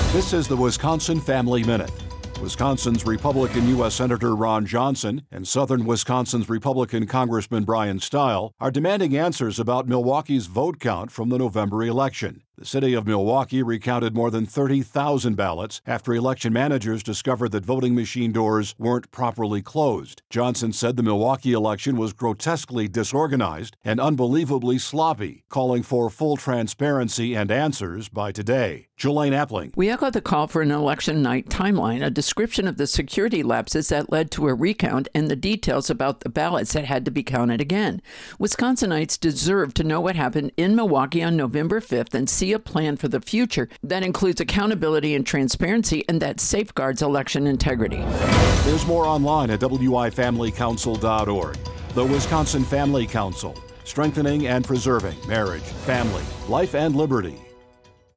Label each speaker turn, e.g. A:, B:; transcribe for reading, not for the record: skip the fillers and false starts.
A: This is the Wisconsin Family Minute. Wisconsin's Republican U.S. Senator Ron Johnson and Southern Wisconsin's Republican Congressman Brian Stile are demanding answers about Milwaukee's vote count from the November election. The city of Milwaukee recounted more than 30,000 ballots after election managers discovered that voting machine doors weren't properly closed. Johnson said the Milwaukee election was grotesquely disorganized and unbelievably sloppy, calling for full transparency and answers by today. Jelaine Appling.
B: We echo the call for an election night timeline, a description of the security lapses that led to a recount, and the details about the ballots that had to be counted again. Wisconsinites deserve to know what happened in Milwaukee on November 5th and see a plan for the future that includes accountability and transparency and that safeguards election integrity.
A: There's more online at wifamilycouncil.org. The Wisconsin Family Council, strengthening and preserving marriage, family, life, and liberty.